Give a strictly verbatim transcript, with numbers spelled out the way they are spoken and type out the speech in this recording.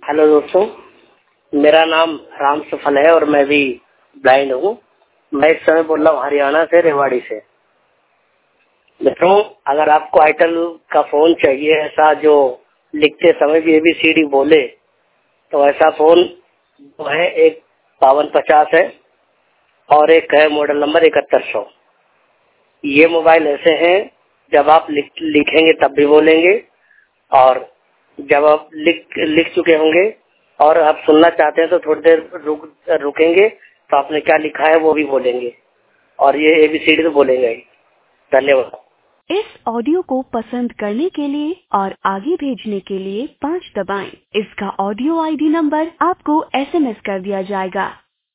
Hello दोस्तों, मेरा नाम राम सफल है और मैं भी ब्लाइंड हूँ। मैं इस समय बोल रहा हूँ हरियाणा से, रेवाड़ी से। मित्रों, अगर आपको आइटल का फोन चाहिए ऐसा जो लिखते समय भी एबीसीडी बोले, तो ऐसा फोन जो है एक बावन पचास है और एक है मॉडल नंबर इकहत्तर सौ। ये मोबाइल ऐसे हैं, जब आप लिख, लिखेंगे तब भी बोलेंगे, और जब आप लिख लिख चुके होंगे और आप सुनना चाहते हैं तो थोड़ी देर रुक रुकेंगे तो आपने क्या लिखा है वो भी बोलेंगे, और ये एबीसीडी तो बोलेंगे ही। धन्यवाद। इस ऑडियो को पसंद करने के लिए और आगे भेजने के लिए पाँच दबाएं। इसका ऑडियो आईडी नंबर आपको एसएमएस कर दिया जाएगा।